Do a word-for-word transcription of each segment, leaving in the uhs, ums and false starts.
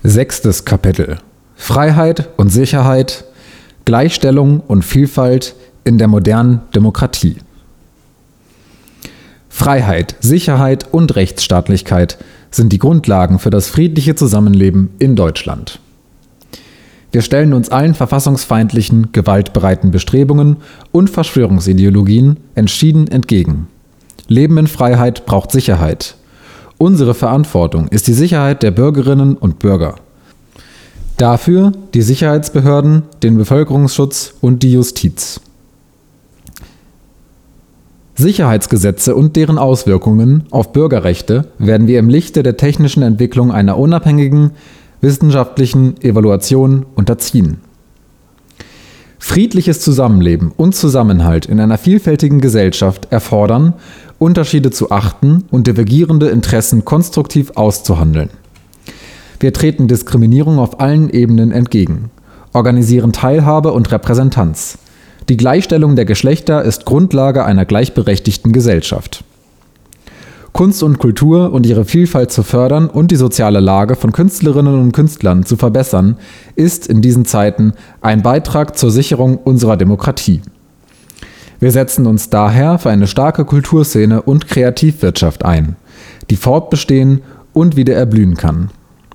Sechstes Kapitel: Freiheit und Sicherheit, Gleichstellung und Vielfalt in der modernen Demokratie. Freiheit, Sicherheit und Rechtsstaatlichkeit sind die Grundlagen für das friedliche Zusammenleben in Deutschland. Wir stellen uns allen verfassungsfeindlichen, gewaltbereiten Bestrebungen und Verschwörungsideologien entschieden entgegen. Leben in Freiheit braucht Sicherheit. Unsere Verantwortung ist die Sicherheit der Bürgerinnen und Bürger. Dafür die Sicherheitsbehörden, den Bevölkerungsschutz und die Justiz. Sicherheitsgesetze und deren Auswirkungen auf Bürgerrechte werden wir im Lichte der technischen Entwicklung einer unabhängigen, wissenschaftlichen Evaluation unterziehen. Friedliches Zusammenleben und Zusammenhalt in einer vielfältigen Gesellschaft erfordern, Unterschiede zu achten und divergierende Interessen konstruktiv auszuhandeln. Wir treten Diskriminierung auf allen Ebenen entgegen, organisieren Teilhabe und Repräsentanz. Die Gleichstellung der Geschlechter ist Grundlage einer gleichberechtigten Gesellschaft. Kunst und Kultur und ihre Vielfalt zu fördern und die soziale Lage von Künstlerinnen und Künstlern zu verbessern, ist in diesen Zeiten ein Beitrag zur Sicherung unserer Demokratie. Wir setzen uns daher für eine starke Kulturszene und Kreativwirtschaft ein, die fortbestehen und wieder erblühen kann.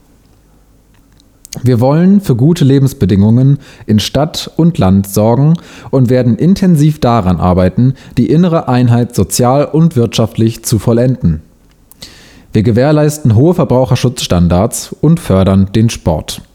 Wir wollen für gute Lebensbedingungen in Stadt und Land sorgen und werden intensiv daran arbeiten, die innere Einheit sozial und wirtschaftlich zu vollenden. Wir gewährleisten hohe Verbraucherschutzstandards und fördern den Sport.